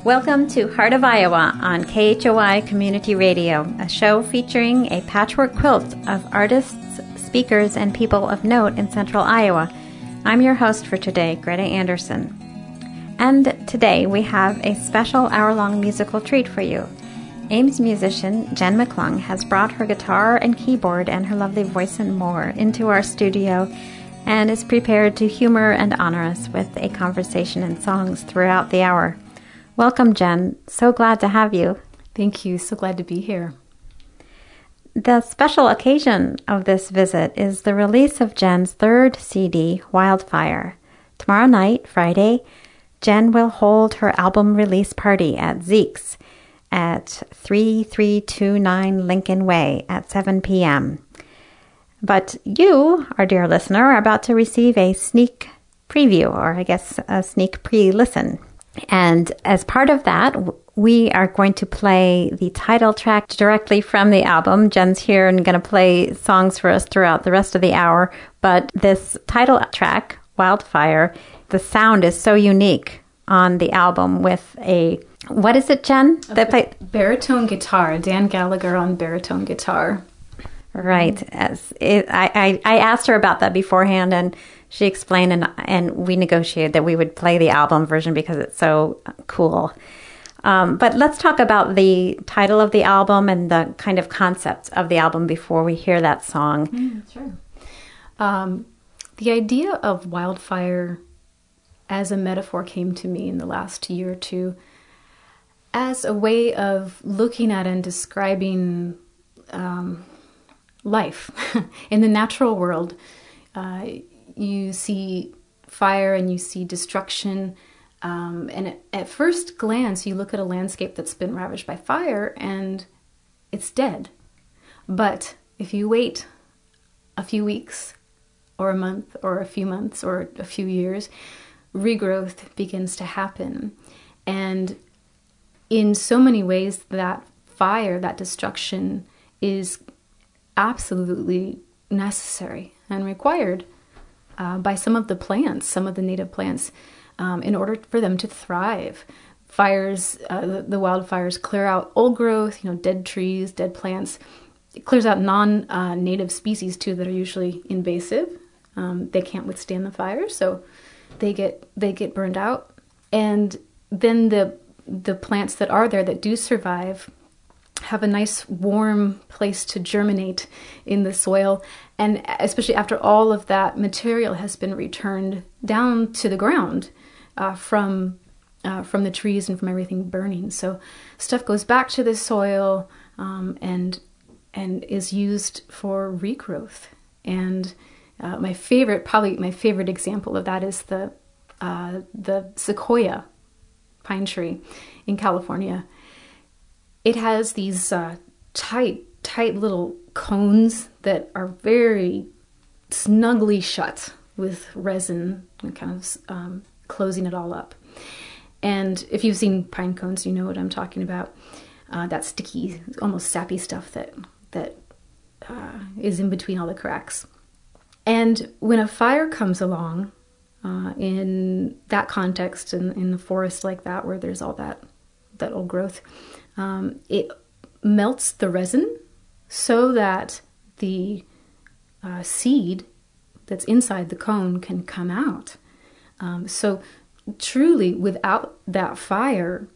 Welcome to Heart of Iowa on KHOI Community Radio, a show featuring a patchwork quilt of artists, speakers, and people of note in central Iowa. I'm your host for today, Greta Anderson. And today we have a special hour-long musical treat for you. Ames musician Jen McClung has brought her guitar and keyboard and her lovely voice and more into our studio and is prepared to humor and honor us with a conversation and songs throughout the hour. Welcome, Jen. So glad to have you. Thank you. So glad to be here. The special occasion of this visit is the release of Jen's third CD, Wildfire. Tomorrow night, Friday, Jen will hold her album release party at Zeke's at 3329 Lincoln Way at 7 p.m. But you, our dear listener, are about to receive a sneak preview, or I guess a sneak pre-listen. And as part of that, we are going to play the title track directly from the album. Jen's here and going to play songs for us throughout the rest of the hour. But this title track, Wildfire, the sound is so unique on the album with a, what is it, Jen? Baritone guitar, Dan Gallagher on baritone guitar. Right. I asked her about that beforehand, and she explained, and we negotiated that we would play the album version because it's so cool. But let's talk about the title of the album and the kind of concept of the album before we hear that song. Sure. The idea of wildfire as a metaphor came to me in the last year or two as a way of looking at and describing life. In the natural world, you see fire and you see destruction, and at first glance you look at a landscape that's been ravaged by fire and it's dead. But if you wait a few weeks or a month or a few months or a few years, regrowth begins to happen. And in so many ways, that fire, that destruction is absolutely necessary and required by some of the plants, some of the native plants, in order for them to thrive. Fires, the wildfires clear out old growth, dead trees, dead plants. It clears out non-native species too that are usually invasive. They can't withstand the fire, so they get burned out. And then the plants that are there that do survive have a nice warm place to germinate in the soil, and especially after all of that material has been returned down to the ground from the trees and from everything burning. So stuff goes back to the soil and is used for regrowth. And my favorite example of that is the sequoia pine tree in California. It has these tight little cones that are very snugly shut with resin and kind of closing it all up. And if you've seen pine cones, you know what I'm talking about. That sticky, almost sappy stuff that is in between all the cracks. And when a fire comes along, in that context, in the forest like that, where there's all that old growth, it melts the resin so that the seed that's inside the cone can come out. So truly, without that fire,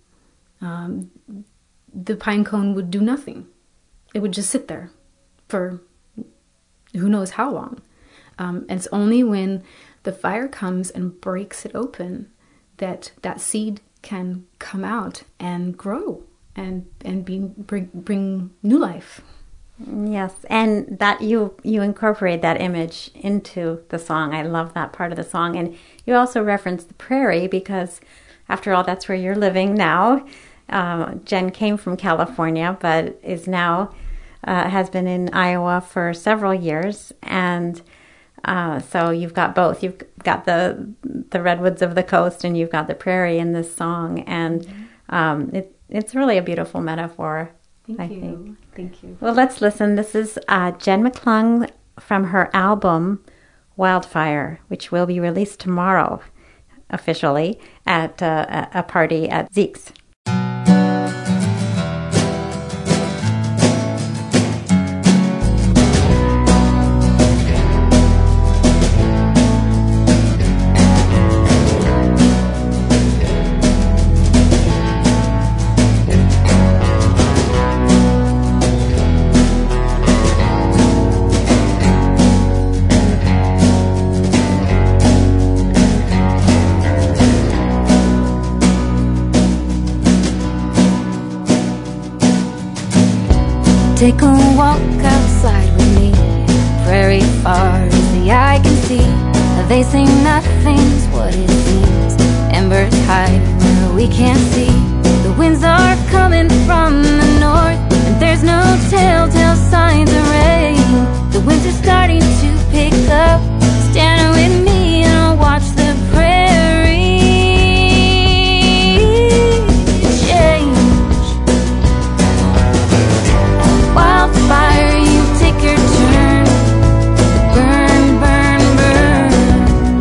the pine cone would do nothing. It would just sit there for who knows how long. And it's only when the fire comes and breaks it open that seed can come out and grow and bring new life. Yes, and that you incorporate that image into the song. I love that part of the song. And you also reference the prairie because, after all, that's where you're living now. Jen came from California, but is now has been in Iowa for several years, and so you've got both. You've got the redwoods of the coast, and you've got the prairie in this song, and it's really a beautiful metaphor. Thank you. Well, let's listen. This is Jen McClung from her album Wildfire, which will be released tomorrow officially at a party at Zeke's. Take a walk outside with me. Prairie far as the eye can see. They say nothing's what it seems. Embers high where we can't see. The winds are coming from the north, and there's no telltale signs of rain. The winter's starting to pick up. Stand with me and I'll watch the prairie change. Wildfire, you take your turn. Burn, burn, burn.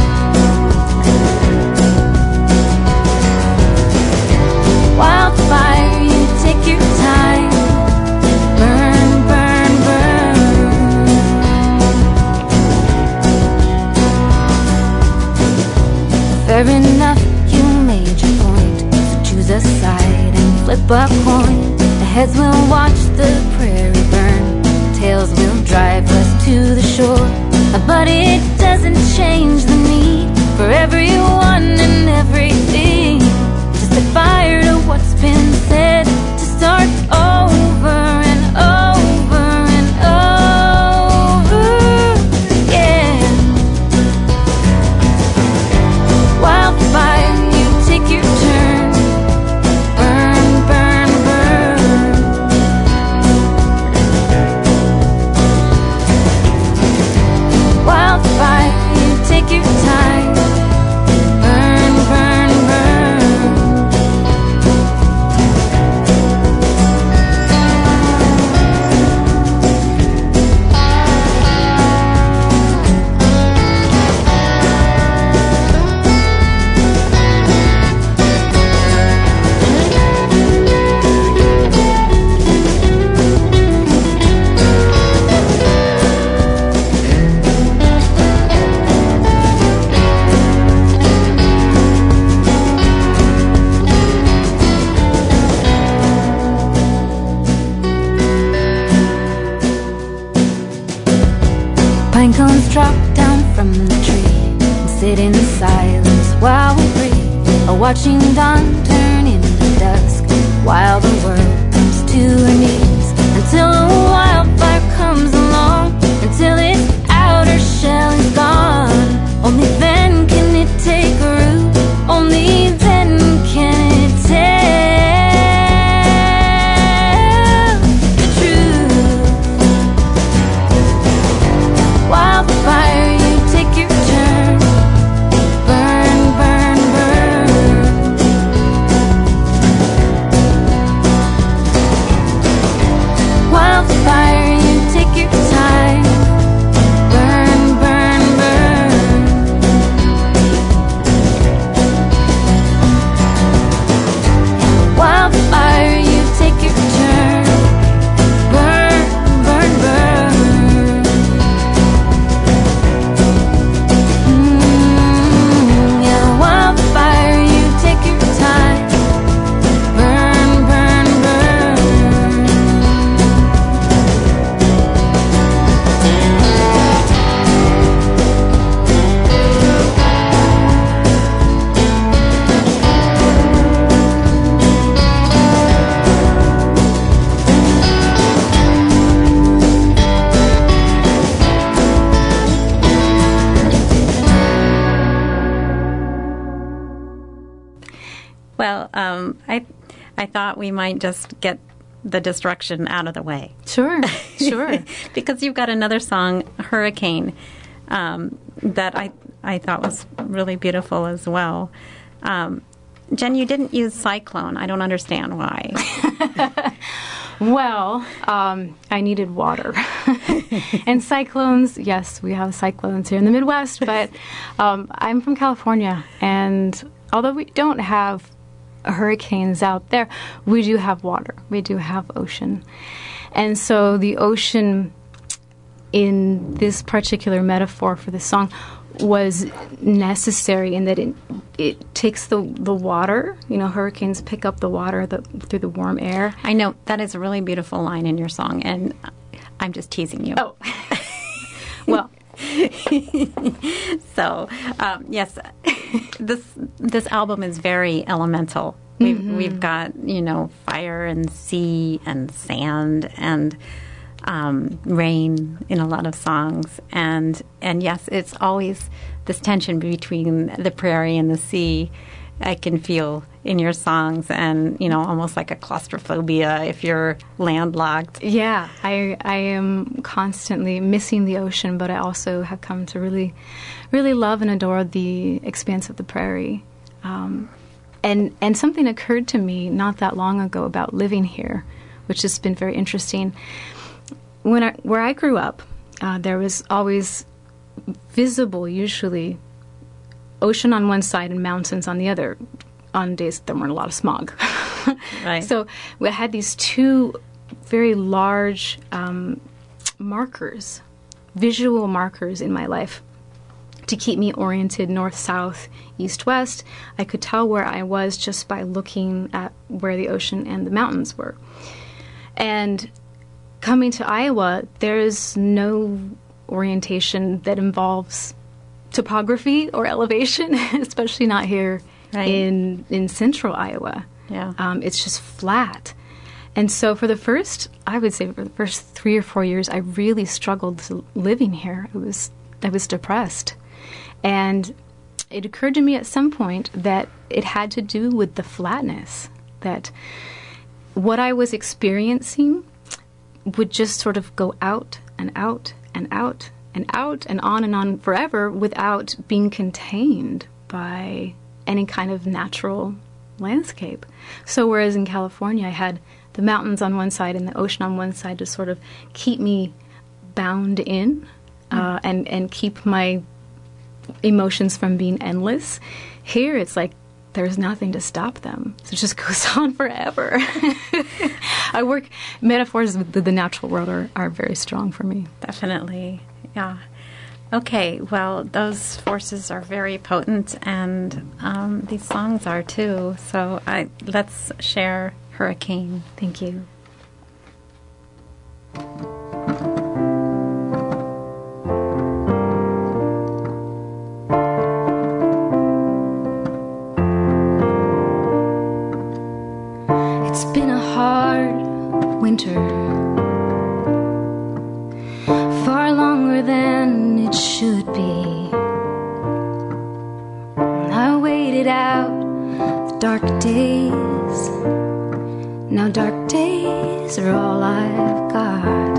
Wildfire, you take your time. Burn, burn, burn. Fair enough, you made your point. So choose a side and flip a coin. The heads will watch the prairie burn. Tails will drive us to the shore. But it doesn't change the need for everyone and everything. Just a fire to what's been said, to start over and over and over again. Wildfire, you take your turn. Burn, burn, burn. Wildfire, you take your time. Burn, burn, burn. Pine cones drop down from the tree and sit in silence while we breathe, watching dawn turn into dusk while the world comes to her knees. Until a wildfire comes along, until its outer shell is gone. Only then can it take root. Only then can it tell the truth. Wildfire, you take your turn. Burn, burn, burn. Wildfire, you take your time. Burn, burn, burn. Wildfire, you take your turn. Burn, burn, burn. Yeah, wildfire, you take your time. Burn, burn, burn. Well, I thought we might just get the destruction out of the way. Sure, sure. Because you've got another song, Hurricane, that I thought was really beautiful as well. Jen, you didn't use cyclone. I don't understand why. Well, I needed water. And cyclones, yes, we have cyclones here in the Midwest, but I'm from California, and although we don't have hurricanes out there, we do have water. We do have ocean. And so the ocean in this particular metaphor for the song was necessary in that it takes the water. You know, hurricanes pick up the water through the warm air. I know. That is a really beautiful line in your song, and I'm just teasing you. Oh. Well. So, yes, this album is very elemental We've got, fire and sea and sand and rain in a lot of songs. And yes, it's always this tension between the prairie and the sea I can feel in your songs, and, almost like a claustrophobia if you're landlocked. Yeah, I am constantly missing the ocean, but I also have come to really, really love and adore the expanse of the prairie. And something occurred to me not that long ago about living here, which has been very interesting. Where I grew up, there was always visible, usually, ocean on one side and mountains on the other, on days that there weren't a lot of smog. Right. So we had these two very large markers, visual markers in my life to keep me oriented north, south, east, west. I could tell where I was just by looking at where the ocean and the mountains were. And coming to Iowa, there is no orientation that involves topography or elevation, especially not here in central Iowa. Yeah. It's just flat. And so for the first 3 or 4 years, I really struggled living here. I was depressed. And it occurred to me at some point that it had to do with the flatness, that what I was experiencing would just sort of go out and out and out and out and on forever without being contained by any kind of natural landscape. So whereas in California I had the mountains on one side and the ocean on one side to sort of keep me bound in and keep my emotions from being endless, here it's like there's nothing to stop them. So it just goes on forever. Metaphors with the natural world are very strong for me. Definitely. Yeah. Okay, well, those forces are very potent, and these songs are too. So let's share Hurricane. Thank you. It's been a hard winter, far longer than it should be. I waited out the dark days. Now dark days are all I've got.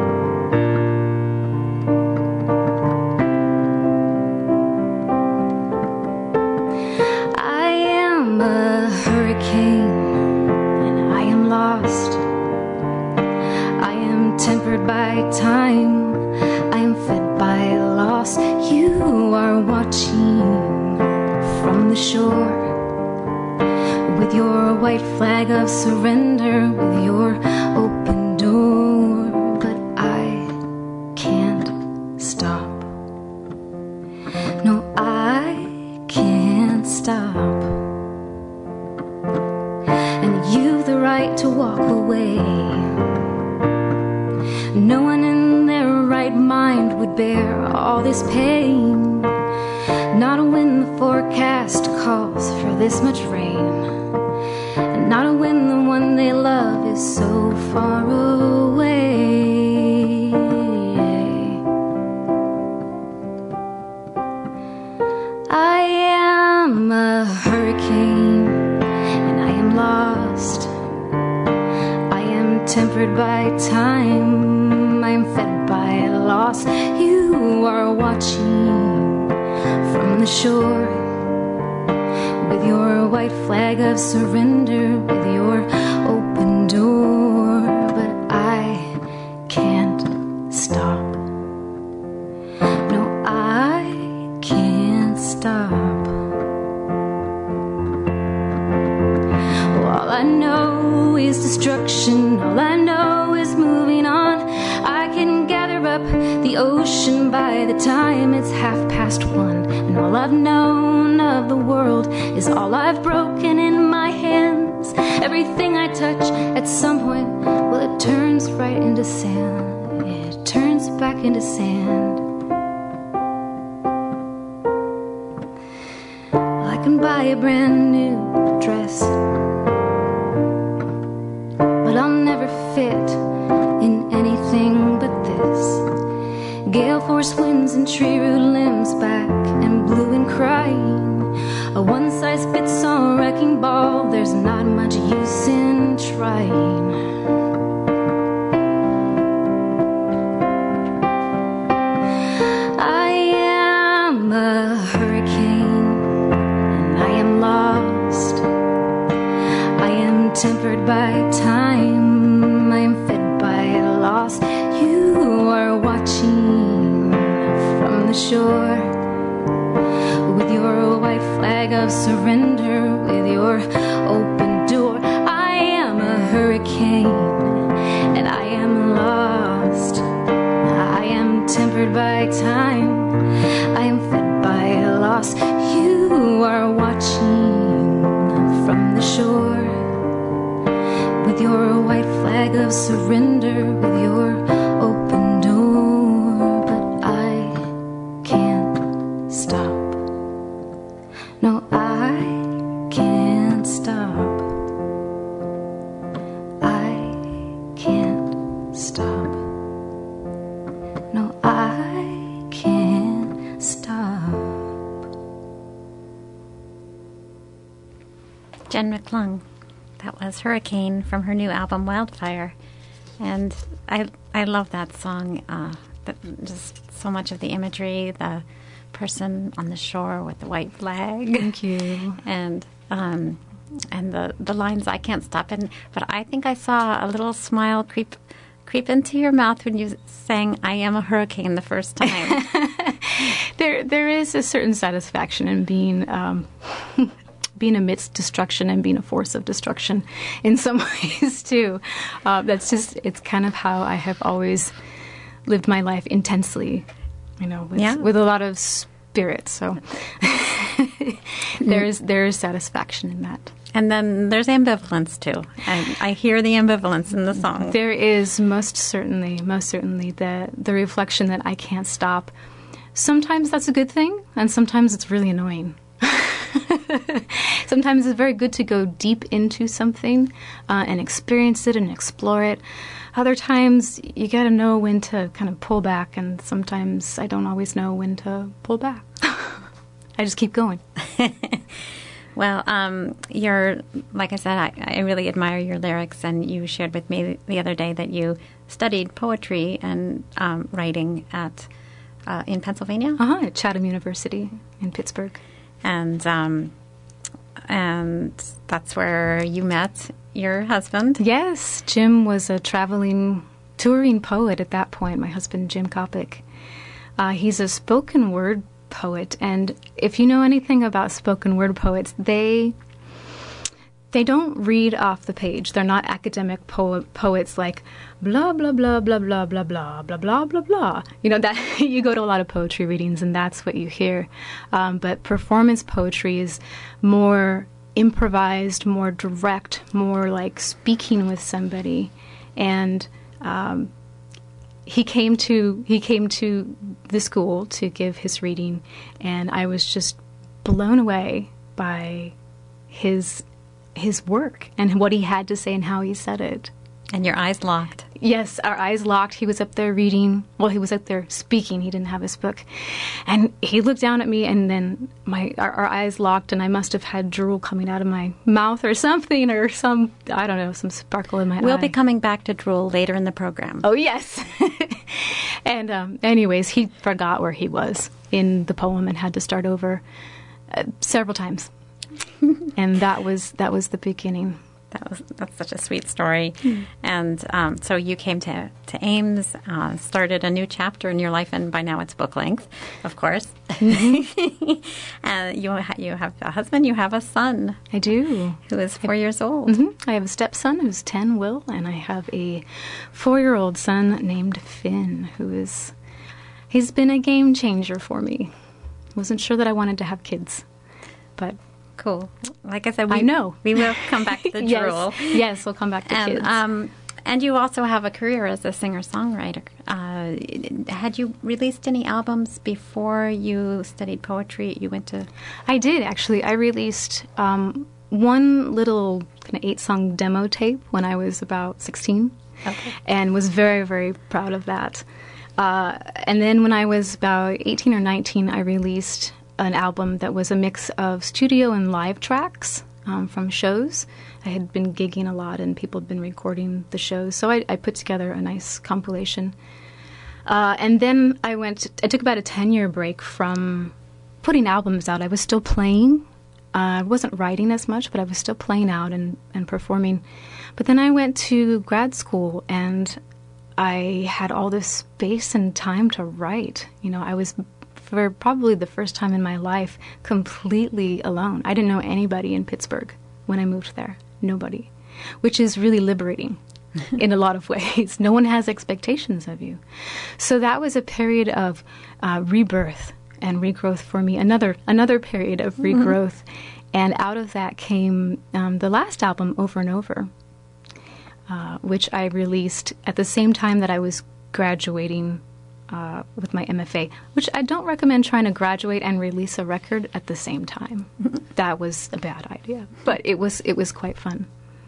I am a hurricane and I am lost. I am tempered by time, I am fed by loss. You are watching from the shore with your white flag of surrender, with your open door. But I can't stop. No, I can't stop. And you've the right to walk away. No one in their right mind would bear all this pain, not when the forecast calls for this much rain, and not when the one they love is so far away. I am a hurricane and I am lost. I am tempered by time, I am fed by loss. You are watching from the shore with your white flag of surrender, with your open door. But I can't stop. No, I can't stop. All I know is destruction. All I know is moving on. I can gather up the ocean by the time it's 1:30. And all I've known of the world is all I've broken in my hands. Everything I touch at some point, well, it turns right into sand. It turns back into sand. Well, I can buy a brand new dress fit in anything but this. Gale force winds and tree root limbs back and blue and crying. A one-size-fits-all wrecking ball, there's not much use in trying. I am a hurricane and I am lost. I am tempered by time, I am fed by loss. You are watching from the shore with your white flag of surrender, with your open door. I am a hurricane and I am lost. I am tempered by time, I am fed by loss. You are watching from the shore with your white flag of surrender, with your open door. But I can't stop. No, I can't stop. I can't stop. No, I can't stop. Jen McClung. That was Hurricane from her new album Wildfire. And I love that song. Just so much of the imagery, the person on the shore with the white flag. Thank you. And the lines, I can't stop. But I think I saw a little smile creep into your mouth when you sang I Am a Hurricane the first time. There is a certain satisfaction in being being amidst destruction and being a force of destruction in some ways too. It's kind of how I have always lived my life intensely, with a lot of spirit. So there is satisfaction in that. And then there's ambivalence too. I hear the ambivalence in the song. There is most certainly the reflection that I can't stop. Sometimes that's a good thing, and sometimes it's really annoying. Sometimes it's very good to go deep into something and experience it and explore it. Other times you got to know when to kind of pull back, and sometimes I don't always know when to pull back. I just keep going. Well, like I said, I really admire your lyrics, and you shared with me the other day that you studied poetry and writing in Pennsylvania? At Chatham University in Pittsburgh. And that's where you met your husband? Yes, Jim was a touring poet at that point, my husband, Jim Kopic. He's a spoken word poet, and if you know anything about spoken word poets, they don't read off the page. They're not academic poets like blah blah blah blah blah blah blah blah blah blah blah. That you go to a lot of poetry readings and that's what you hear. But performance poetry is more improvised, more direct, more like speaking with somebody. And he came to the school to give his reading, and I was just blown away by his work and what he had to say and how he said it. And your eyes locked. Yes, our eyes locked. He was up there reading. Well, he was up there speaking. He didn't have his book. And he looked down at me, and then our eyes locked, and I must have had drool coming out of my mouth or something, or some sparkle in my eye. We'll be coming back to drool later in the program. Oh, yes. And anyways, he forgot where he was in the poem and had to start over several times. And that was the beginning. That's such a sweet story. And so you came to Ames, started a new chapter in your life, and by now it's book length, of course. And you have a husband, you have a son. I do. Who is 4 years old. Mm-hmm. I have a stepson who's 10, Will, and I have a 4-year-old son named Finn, he's been a game changer for me. Wasn't sure that I wanted to have kids, but... Cool. Like I said, I know. We will come back to the drool. Yes, we'll come back to kids. And you also have a career as a singer-songwriter. Had you released any albums before you studied poetry? I did, actually. I released one little kind of 8-song demo tape when I was about 16. and was very, very proud of that. And then when I was about 18 or 19, I released an album that was a mix of studio and live tracks from shows. I had been gigging a lot, and people had been recording the shows, so I put together a nice compilation. And then I took about a 10-year break from putting albums out. I was still playing. I wasn't writing as much, but I was still playing out and performing. But then I went to grad school, and I had all this space and time to write. I was, for probably the first time in my life, completely alone. I didn't know anybody in Pittsburgh when I moved there. Nobody. Which is really liberating in a lot of ways. No one has expectations of you. So that was a period of rebirth and regrowth for me. Another period of regrowth. And out of that came the last album, Over and Over, which I released at the same time that I was graduating with my MFA, which I don't recommend trying to graduate and release a record at the same time. That was a bad idea, but it was quite fun.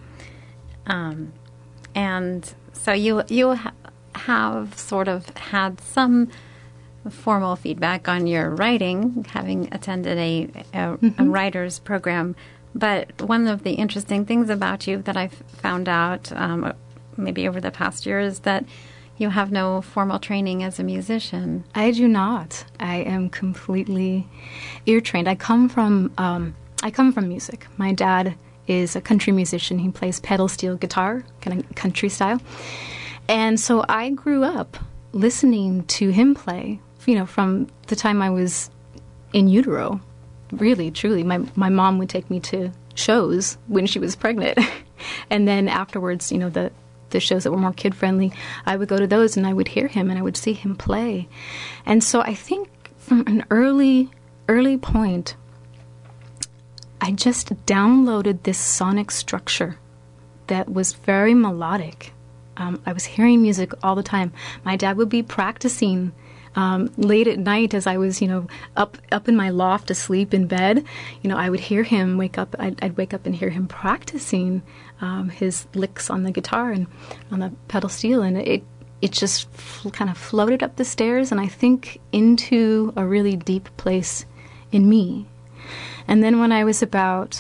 And so you have sort of had some formal feedback on your writing, having attended a writer's program. But one of the interesting things about you that I've found out maybe over the past year is that you have no formal training as a musician. I do not. I am completely ear trained. I come from music. My dad is a country musician. He plays pedal steel guitar, kind of country style. And so I grew up listening to him play, from the time I was in utero. Really, truly. My mom would take me to shows when she was pregnant. And then afterwards, the shows that were more kid-friendly, I would go to those and I would hear him and I would see him play. And so I think from an early point, I just downloaded this sonic structure that was very melodic. I was hearing music all the time. My dad would be practicing late at night as I was, up in my loft asleep in bed. I would hear him wake up. I'd wake up and hear him practicing his licks on the guitar and on the pedal steel, and it just kind of floated up the stairs, and I think into a really deep place in me. And then when I was about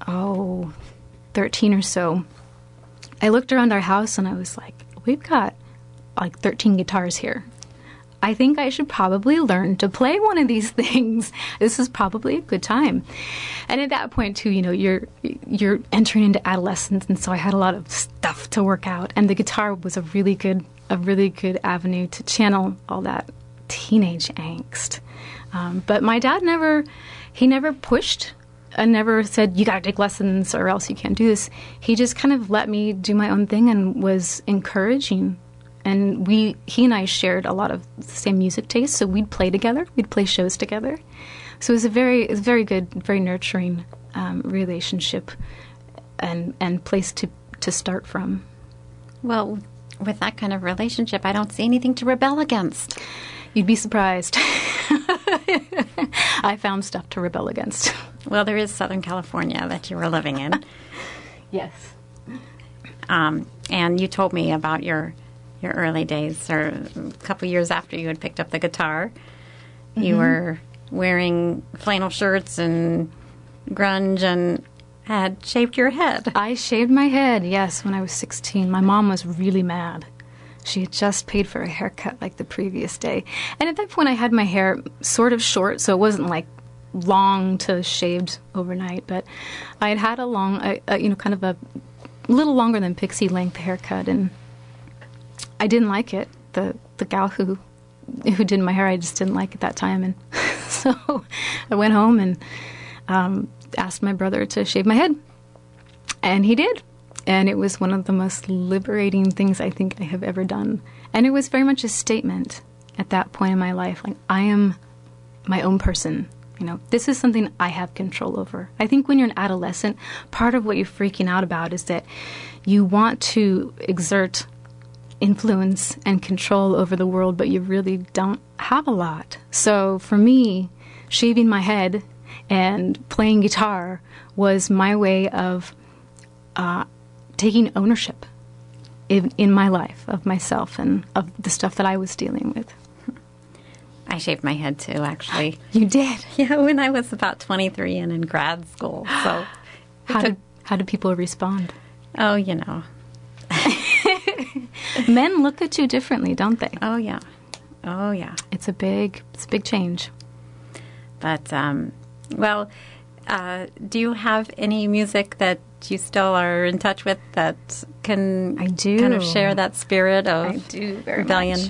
13 or so, I looked around our house and I was like, we've got like 13 guitars here. I think I should probably learn to play one of these things. This is probably a good time. And at that point, too, you're entering into adolescence, and so I had a lot of stuff to work out. And the guitar was a really good avenue to channel all that teenage angst. But my dad never pushed and never said, you got to take lessons or else you can't do this. He just kind of let me do my own thing and was encouraging. And he and I shared a lot of the same music tastes, so we'd play together. We'd play shows together. So it was a very good, very nurturing relationship and place to start from. Well, with that kind of relationship, I don't see anything to rebel against. You'd be surprised. I found stuff to rebel against. Well, there is Southern California that you were living in. Yes. And you told me about your early days, or a couple years after you had picked up the guitar. Mm-hmm. You were wearing flannel shirts and grunge and had shaved your head. I shaved my head, yes, when I was 16. My mom was really mad. She had just paid for a haircut like the previous day. And at that point, I had my hair sort of short, so it wasn't like long to shaved overnight. But I had had a long, kind of a little longer than pixie length haircut, and I didn't like it. The gal who did my hair, I just didn't like at that time. And so I went home and asked my brother to shave my head. And he did. And it was one of the most liberating things I think I have ever done. And it was very much a statement at that point in my life. Like, I am my own person. This is something I have control over. I think when you're an adolescent, part of what you're freaking out about is that you want to exert influence and control over the world, but you really don't have a lot. So for me, shaving my head and playing guitar was my way of taking ownership. in my life, of myself and of the stuff that I was dealing with. I shaved my head too, actually. You did? Yeah, when I was about 23 and in grad school. So how do people respond? Oh, you know. Men look at you differently, don't they? Oh, yeah. Oh, yeah. It's a big change. But, do you have any music that you still are in touch with that can kind of share that spirit of rebellion?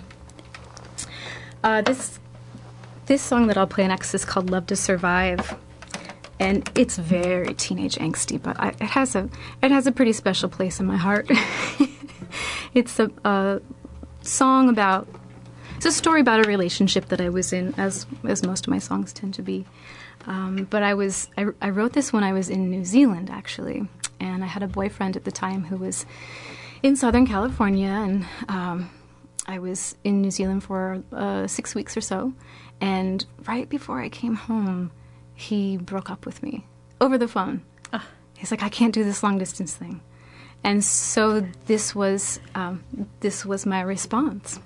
This song that I'll play next is called "Love to Survive," and it's very teenage angsty, but it has a pretty special place in my heart. It's a song about. It's a story about a relationship that I was in, as most of my songs tend to be. But I wrote this when I was in New Zealand, actually, and I had a boyfriend at the time who was in Southern California, and I was in New Zealand for 6 weeks or so, and right before I came home, he broke up with me over the phone. He's like, I can't do this long-distance thing. And so this was my response.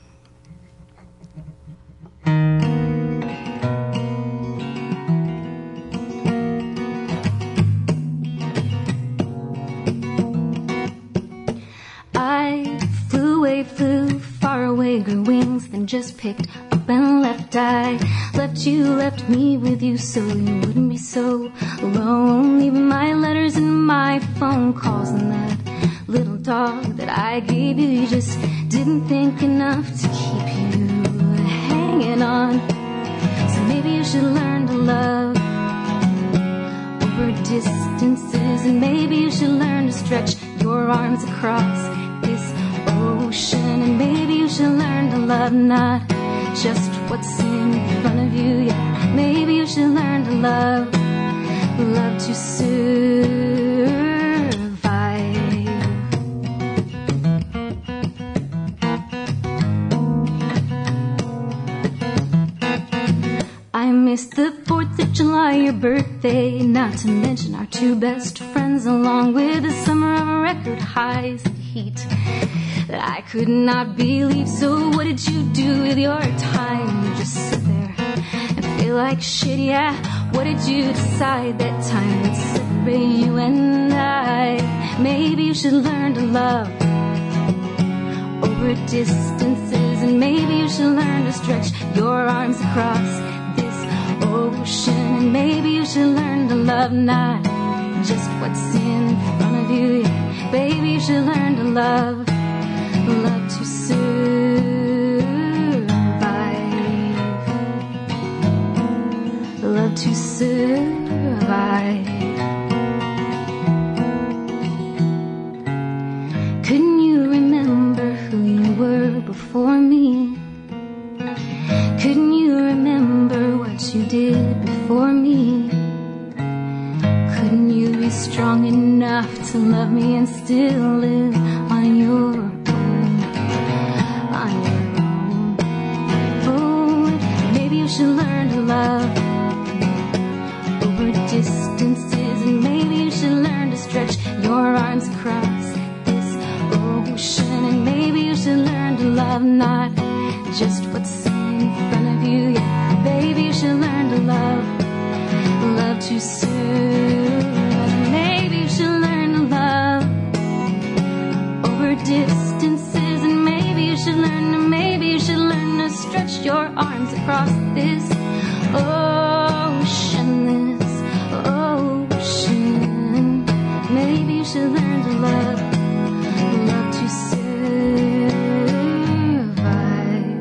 Flew far away, grew wings, then just picked up and left. I left me with you so you wouldn't be so alone. Even my letters and my phone calls and that little dog that I gave you, you just didn't think enough to keep you hanging on. So maybe you should learn to love over distances, and maybe you should learn to stretch your arms across this ocean, and maybe you should learn to love not just what's in front of you. Yeah, maybe you should learn to love to survive. I miss the 4th of July, your birthday, not to mention our 2 best friends, along with the summer of record highs and heat that I could not believe. So what did you do with your time? You just sit there and feel like shit, yeah. What did you decide that time would separate you and I? Maybe you should learn to love over distances, and maybe you should learn to stretch your arms across this ocean, and maybe you should learn to love not just what's in front of you. Yeah, baby, you should learn to love to survive. Love to survive. Couldn't you remember who you were before me? Couldn't you remember what you did before me? Couldn't you be strong enough to love me and still live on your own? You should learn to love over distances, and maybe you should learn to stretch your arms across this ocean, and maybe you should learn to love not just what's in front of you. Yeah, baby, you should learn to love to serve. Maybe you should learn to love over distances, and maybe you should learn to stretch your arms across this ocean, Maybe you should learn to love to survive.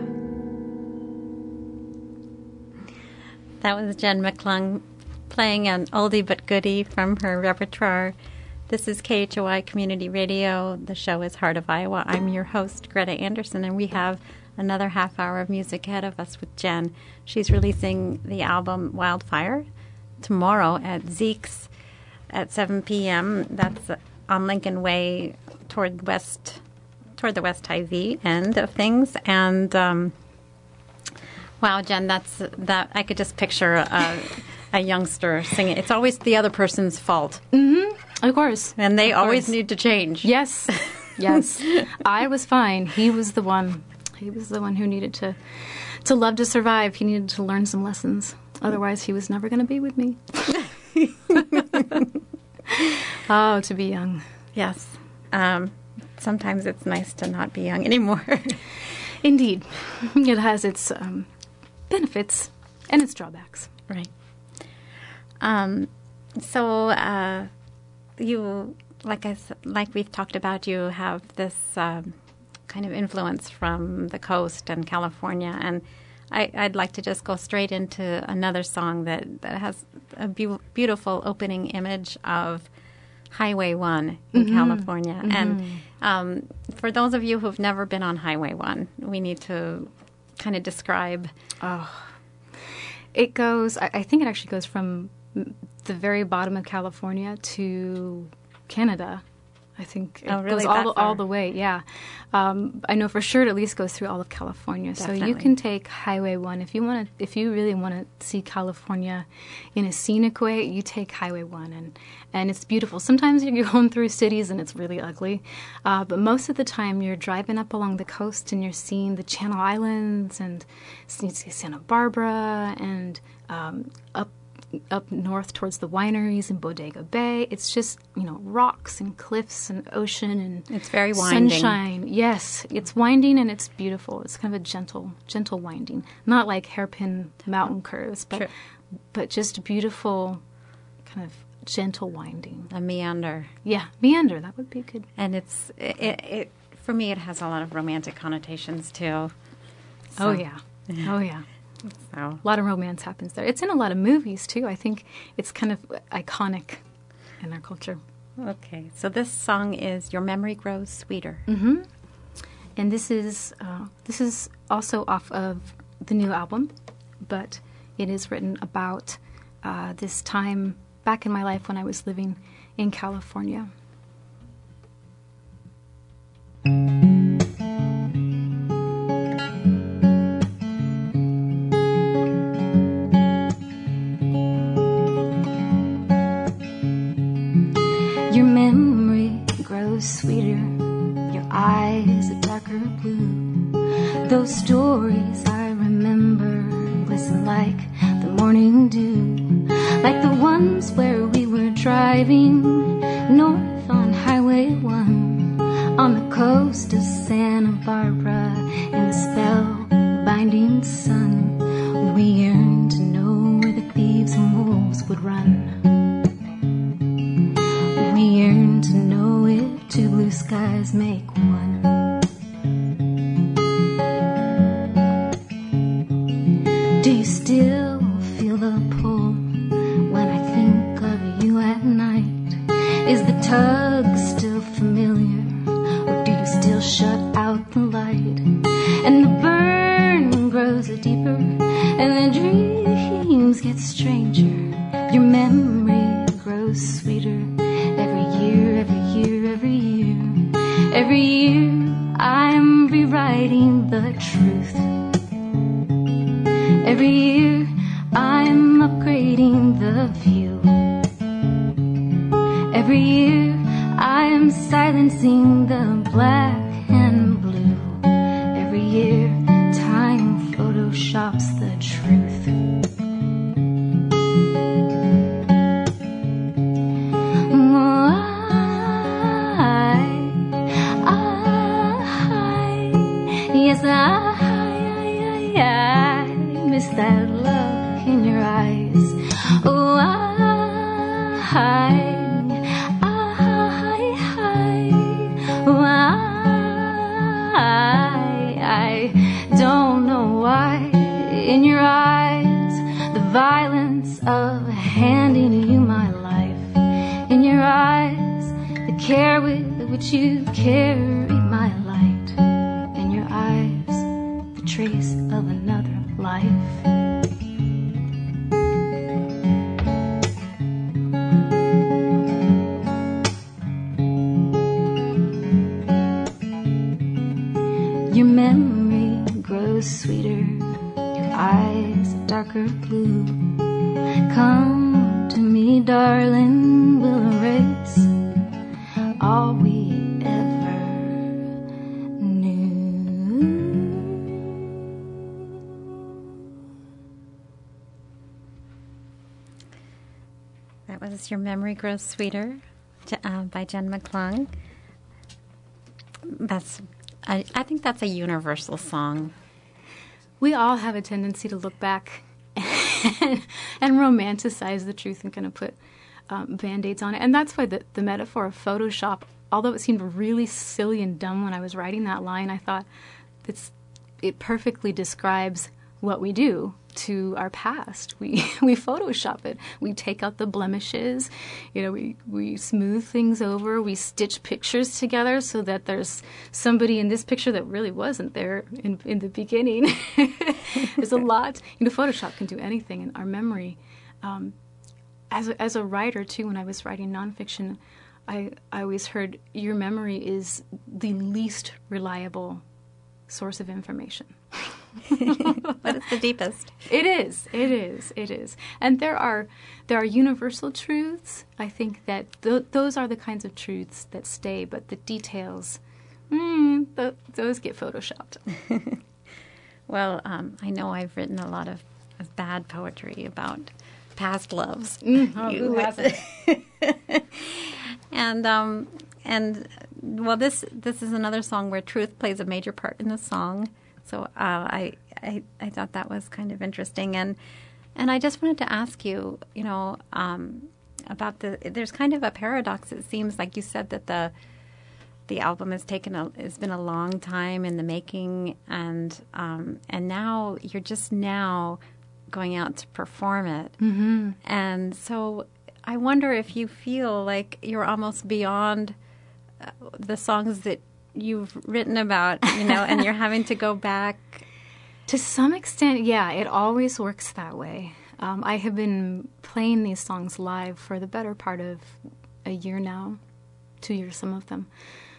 That was Jen McClung playing an oldie but goodie from her repertoire. This is KHOI Community Radio. The show is Heart of Iowa. I'm your host, Greta Anderson, and we have another half hour of music ahead of us with Jen. She's releasing the album Wildfire tomorrow at Zeke's at 7 p.m. That's on Lincoln Way toward the West High-V end of things. And wow, Jen, that I could just picture a youngster singing. It's always the other person's fault. Mm-hmm. Of course. And they always need to change. Yes. Yes. I was fine. He was the one. He was the one who needed to love to survive. He needed to learn some lessons. Otherwise, he was never going to be with me. Oh, to be young. Yes. Sometimes it's nice to not be young anymore. Indeed. It has its benefits and its drawbacks. Right. So you, like we've talked about, you have this kind of influence from the coast and California, and I'd like to just go straight into another song that has a beautiful opening image of Highway 1 in California. And for those of you who've never been on Highway 1, we need to kind of describe. It goes, I think it actually goes from the very bottom of California to Canada. I think it really goes all the way, yeah. I know for sure it at least goes through all of California. Definitely. So you can take Highway 1. If you really want to see California in a scenic way, you take Highway 1. And it's beautiful. Sometimes you're going through cities and it's really ugly. But most of the time you're driving up along the coast and you're seeing the Channel Islands and Santa Barbara and up north towards the wineries in Bodega Bay. It's just, rocks and cliffs and ocean and it's very winding. Sunshine. Yes, it's winding and it's beautiful. It's kind of a gentle winding. Not like hairpin mountain curves, but just beautiful kind of gentle winding. A meander. Yeah, meander. That would be good. And it for me, it has a lot of romantic connotations too. So. Oh, yeah. Oh, yeah. So. A lot of romance happens there. It's in a lot of movies, too. I think it's kind of iconic in our culture. Okay. So this song is Your Memory Grows Sweeter. Mm-hmm. And this is also off of the new album, but it is written about this time back in my life when I was living in California. Your memory grows sweeter, your eyes a darker blue. Those stories I remember glisten like the morning dew, like the ones where we were driving north on Highway 1, on the coast of Santa Barbara, in the spell-binding sun. We yearned to know where the thieves and wolves would run. We yearn to know if two blue skies make one. Do you still feel the pull when I think of you at night? Is the tug still familiar, or do you still shut out the light? And the burn grows deeper, and the dreams get stranger. Your memory grows sweeter. Every year I'm rewriting the truth. Every year I'm upgrading the view. Every year I'm silencing the black and blue. Every year time photoshops the truth. Yes, I miss that look in your eyes. Oh, I don't know why in your eyes the violence of handing you my life. In your eyes the care with which you carry my light. In your eyes the trace of another life. Your memory grows sweeter, your eyes a darker blue. Come to me, darling, we'll erase all we ever was Your Memory Grows Sweeter by Jen McClung. I think that's a universal song. We all have a tendency to look back and romanticize the truth and kind of put Band-Aids on it. And that's why the metaphor of Photoshop, although it seemed really silly and dumb when I was writing that line, I thought it perfectly describes what we do to our past. We Photoshop it. We take out the blemishes. We smooth things over. We stitch pictures together so that there's somebody in this picture that really wasn't there in the beginning. There's a lot. Photoshop can do anything in our memory. As a writer, too, when I was writing nonfiction, I always heard your memory is the least reliable source of information. But it's the deepest. It is. And there are universal truths. I think that those are the kinds of truths that stay, but the details, those get photoshopped. Well, I know I've written a lot of bad poetry about past loves. Who hasn't? And well, this is another song where truth plays a major part in the song. So I thought that was kind of interesting, and I just wanted to ask you, about there's kind of a paradox. It seems like you said that the album has been a long time in the making, and now you're just now going out to perform it, and so I wonder if you feel like you're almost beyond the songs that you've written about, and you're having to go back. To some extent, yeah, it always works that way. I have been playing these songs live for the better part of a year now, 2 years, some of them.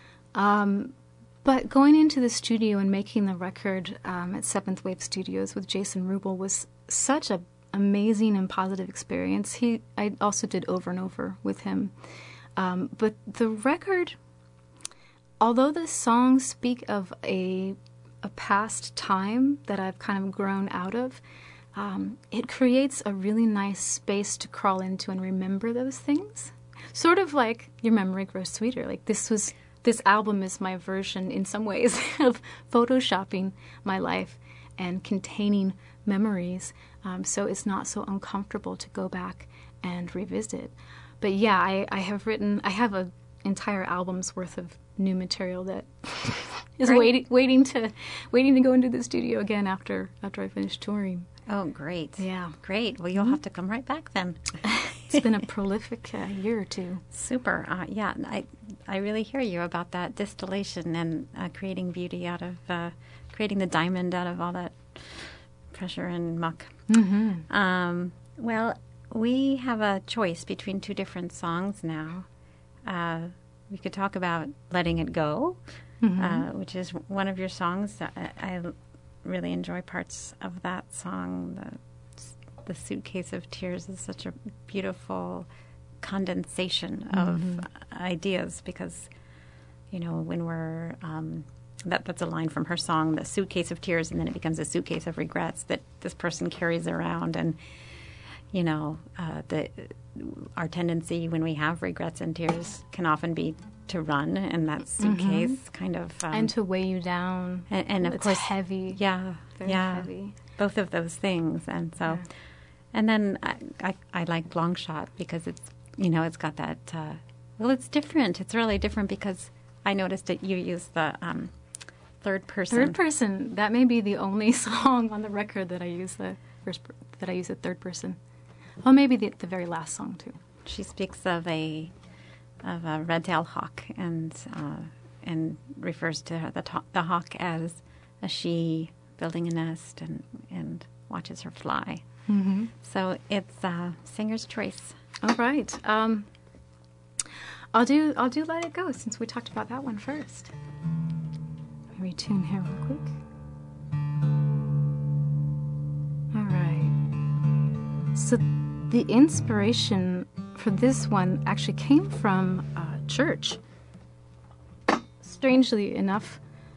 But going into the studio and making the record at Seventh Wave Studios with Jason Rubel was such an amazing and positive experience. I also did Over and Over with him. But the record, although the songs speak of a past time that I've kind of grown out of, it creates a really nice space to crawl into and remember those things. Sort of like Your Memory Grows Sweeter. Like this album is my version, in some ways, of photoshopping my life and containing memories, so it's not so uncomfortable to go back and revisit. But yeah, I have an entire album's worth of new material that is waiting to go into the studio again after I finish touring. Oh, great. Yeah. Great. Well, you'll have to come right back then. It's been a prolific year or two. Super. Yeah, I really hear you about that distillation and creating beauty out of, creating the diamond out of all that pressure and muck. Mm-hmm. Well, we have a choice between two different songs now. We could talk about Letting It Go, which is one of your songs. I really enjoy parts of that song. The Suitcase of Tears is such a beautiful condensation of ideas because, when we're... that's a line from her song, The Suitcase of Tears, and then it becomes a suitcase of regrets that this person carries around. And, our tendency when we have regrets and tears can often be to run in that suitcase, kind of... and to weigh you down. And of it's course... heavy. Yeah. Very heavy. Both of those things. And so... Yeah. And then I like Long Shot because it's, it's got that... it's different. It's really different because I noticed that you use the third person. Third person. That may be the only song on the record that I use the third person. Well, maybe the very last song too. She speaks of a red-tailed hawk and refers to the hawk as a she building a nest and watches her fly. Mm-hmm. So it's singer's choice. All right. I'll do Let It Go since we talked about that one first. Let me retune here real quick. All right. So the inspiration for this one actually came from church. Strangely enough,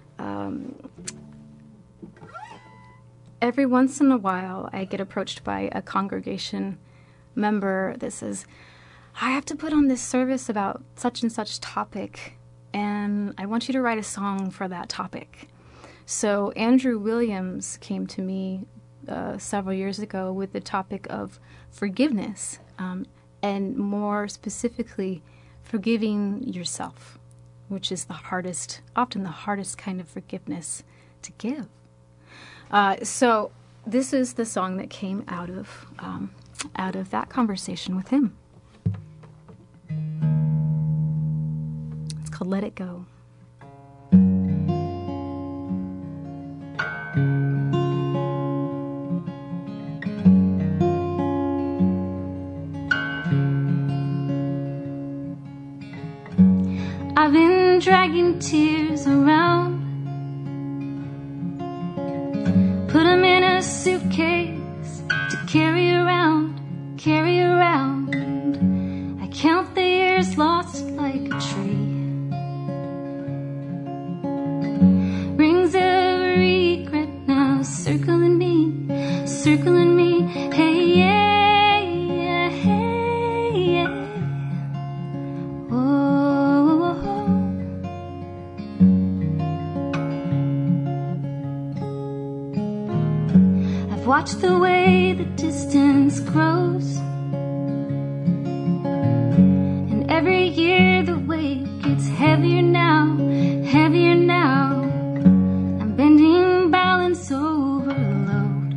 every once in a while I get approached by a congregation member that says, I have to put on this service about such and such topic, and I want you to write a song for that topic. So Andrew Williams came to me several years ago with the topic of forgiveness, and more specifically, forgiving yourself, which is often the hardest kind of forgiveness to give. So this is the song that came out of that conversation with him. It's called Let It Go. I've been dragging tears around, put them in a suitcase to carry around. I count the years lost like a tree, rings of regret now circling me, hey yeah, hey yeah. Watch the way the distance grows, and every year the weight gets heavier now. I'm bending balance overload,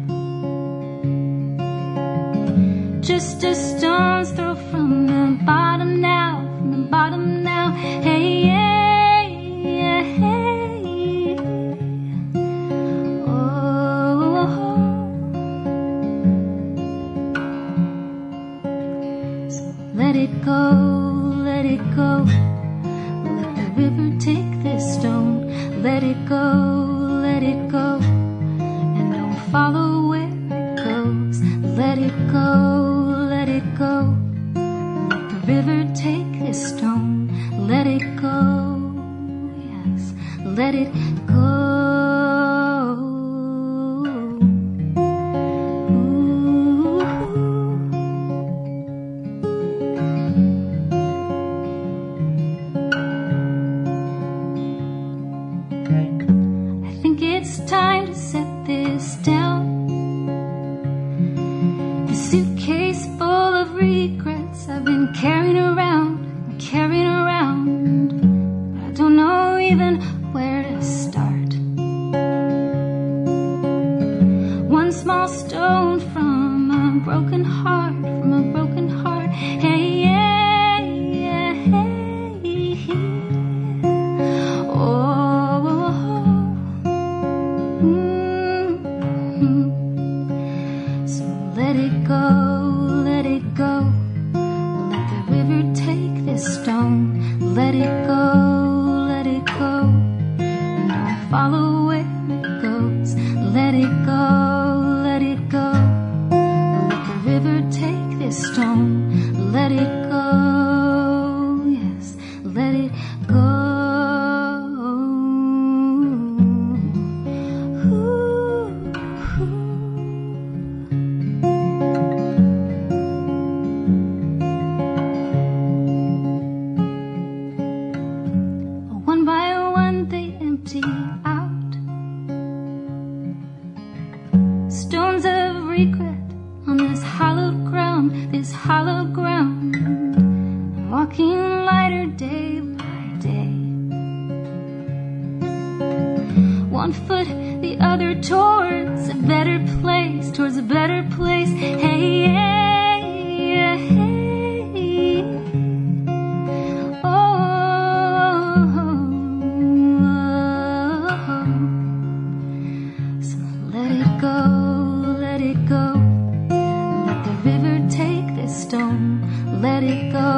just a stone's throw from the bottom now, hey yeah, hey. Let it go, let the river take this stone. Let it go, and don't follow where it goes. Let it go, let the river take this stone. Let it go, yes, let it go. It's time to set this down. The suitcase full of regrets I've been carrying around. But I don't know even where to start. One small stone from a broken heart, hey yeah, hey. So let it go, let the river take this stone. Let it go, and don't follow where it goes. Let it go, let the river take this stone. Let it go, yes, let it go. One by one they empty out, stones of regret on this hallowed ground. I'm walking lighter day by day, one foot the other towards a better place, hey yeah, hey. Let it go, let the river take this stone. Let it go,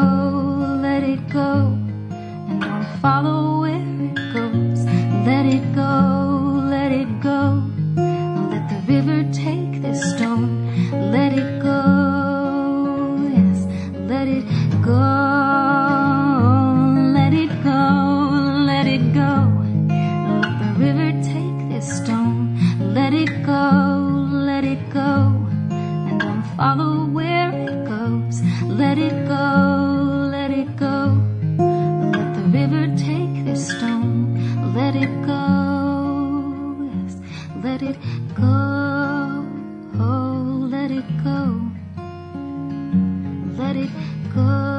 and don't follow where it goes. Let it go, let the river take this stone. Let it go. let it go, oh, let it go, let it go.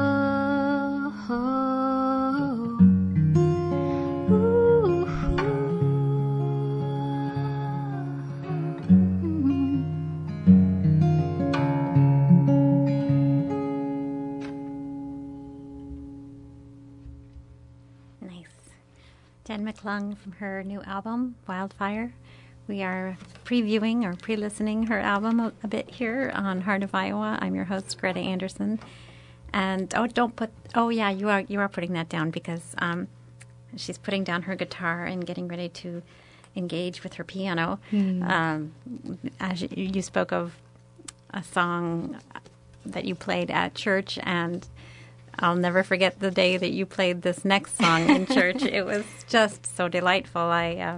Jen McClung from her new album, Wildfire. We are previewing or pre-listening her album a bit here on Heart of Iowa. I'm your host, Greta Anderson. And you are putting that down because she's putting down her guitar and getting ready to engage with her piano. As you spoke of a song that you played at church, and I'll never forget the day that you played this next song in church. It was just so delightful. I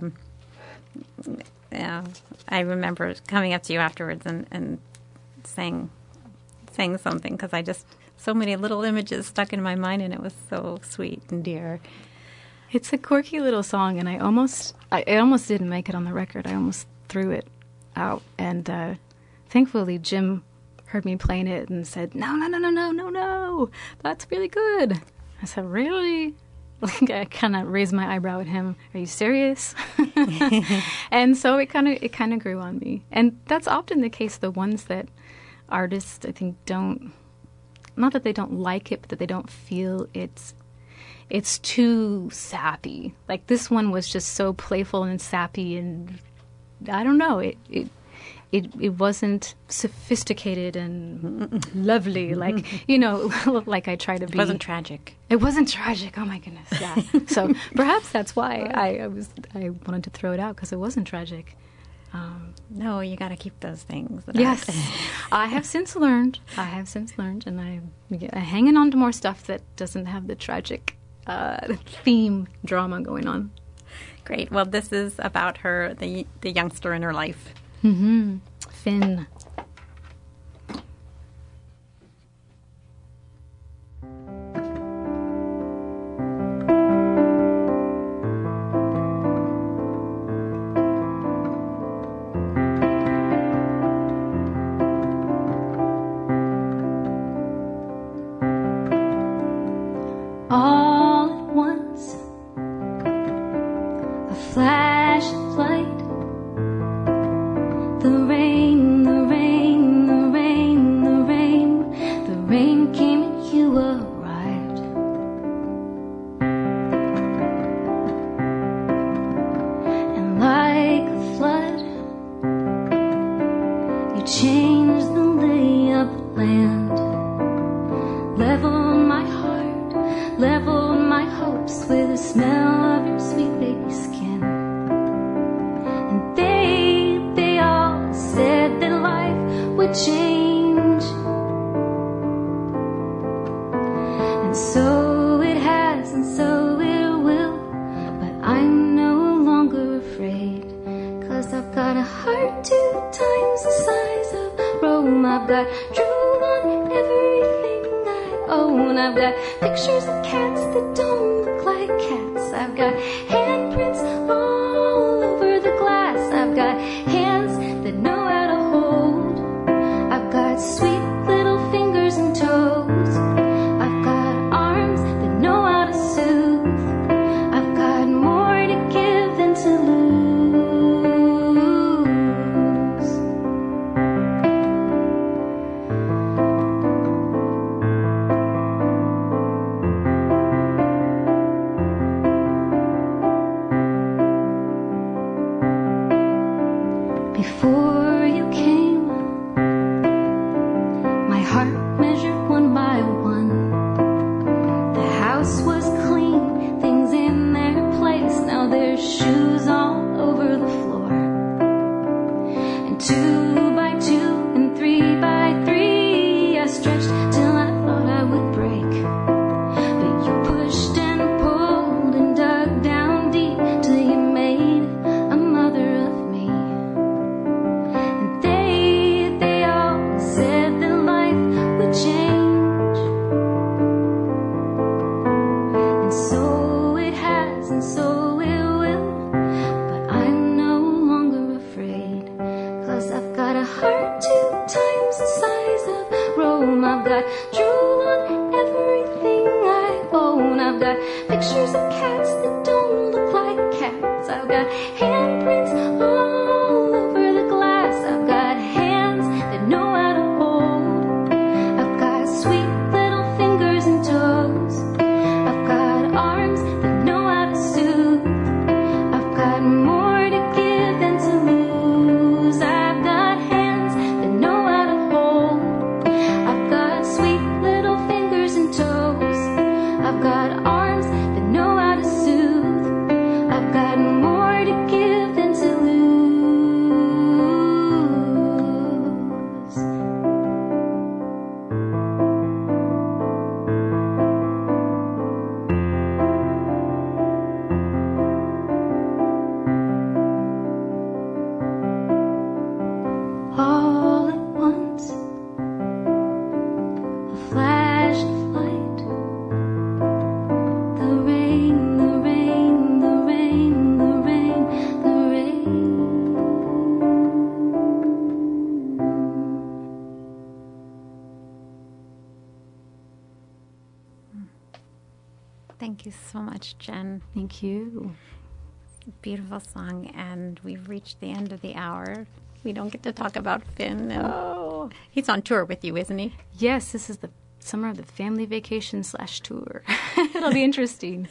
remember coming up to you afterwards and saying something because so many little images stuck in my mind, and it was so sweet and dear. It's a quirky little song, and I almost didn't make it on the record. I almost threw it out, and thankfully Jim heard me playing it and said, no, that's really good. I said, really? Like, I kind of raised my eyebrow at him. Are you serious? And so it kind of grew on me. And that's often the case. The ones that artists, I think, don't, not that they don't like it, but that they don't feel it's too sappy. Like this one was just so playful and sappy, and I don't know, it wasn't sophisticated and lovely, like, like I try to be. It wasn't tragic. It wasn't tragic. Oh my goodness, yeah. So perhaps that's why I wanted to throw it out, because it wasn't tragic. No, you got to keep those things. Yes, I have since learned, and I'm hanging on to more stuff that doesn't have the tragic theme drama going on. Great. Well, this is about her, the youngster in her life. Mm-hmm. Finn. All at once, a flash of light. The rain, the rain, the rain, the rain, the rain came and you arrived. And like a flood, you changed the lay of the land. Leveled my heart, leveled my hopes with the smell of your sweet baby skin. And they all said that life would change, and so it has, and so it will. But I'm no longer afraid, 'cause I've got a heart 2 times the size of Rome. I've got drool on everything I own. I've got pictures of cats that don't look like cats. I've got handprints all over the glass. I've got hands that know how to hold. I've got sweet little fingers and toes. I've got arms that know how to soothe. I've got more to give than to lose. Before you came, my heart measured 1 by 1. The house was clean, things in their place. Now there's shoes all over the floor. And 2 by 2 and 3 by 3, I stretched till I thought I would break. But you pushed and pulled and dug down deep till you made a mother of me. a heart 2 times the size of Rome. I've got drool on everything I own. I've got pictures of cats that don't look like cats. I've got handprints all over the glass. I've got hands that know how to hold. I've got sweet little fingers and toes. I've got arms that know how to soothe. I've got more to give than to lose. I've got hands that know how to hold. I've got sweet little fingers and toes. I've got arms that know how to soothe. I've got more to give than to lose. All at once, a flash of light. The rain, the rain, the rain, the rain, the rain. Thank you so much, Jen. Thank you. Beautiful song, and we've reached the end of the hour. We don't get to talk about Finn. And he's on tour with you, isn't he? Yes, this is the summer of the family vacation / tour. It'll be interesting.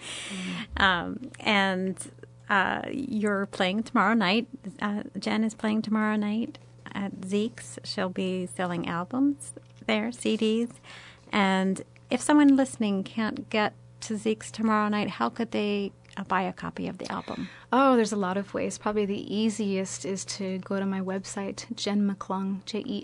And you're playing tomorrow night. Jen is playing tomorrow night at Zeke's. She'll be selling albums there, CDs. And if someone listening can't get to Zeke's tomorrow night, how could they buy a copy of the album? Oh, there's a lot of ways. Probably the easiest is to go to my website, Jen McClung,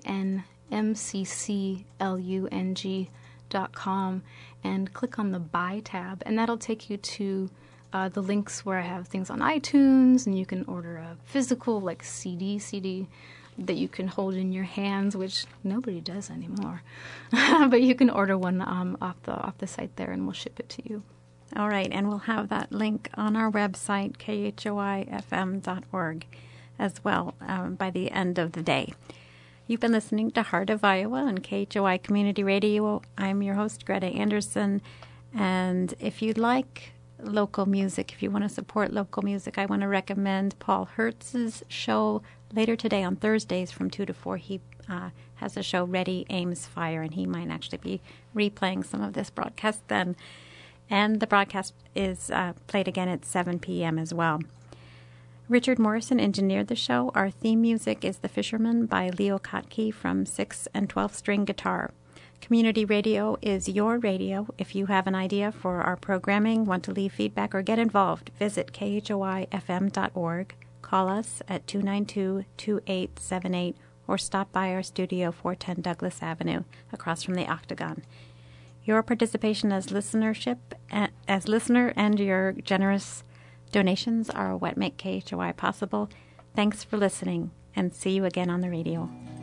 JenMcClung.com, and click on the Buy tab, and that'll take you to the links where I have things on iTunes, and you can order a physical, like CD that you can hold in your hands, which nobody does anymore. But you can order one off the site there, and we'll ship it to you. All right, and we'll have that link on our website, khoifm.org, as well by the end of the day. You've been listening to Heart of Iowa on KHOI Community Radio. I'm your host, Greta Anderson, and if you'd like local music, if you want to support local music, I want to recommend Paul Hertz's show later today on Thursdays from 2 to 4. He has a show, Ready, Aims, Fire, and he might actually be replaying some of this broadcast then. And the broadcast is played again at 7 p.m. as well. Richard Morrison engineered the show. Our theme music is The Fisherman by Leo Kotke from 6 and 12-string guitar. Community radio is your radio. If you have an idea for our programming, want to leave feedback, or get involved, visit khoifm.org, call us at 292-2878, or stop by our studio, 410 Douglas Avenue, across from the Octagon. Your participation as listener and your generous donations are what make KHOI possible. Thanks for listening, and see you again on the radio.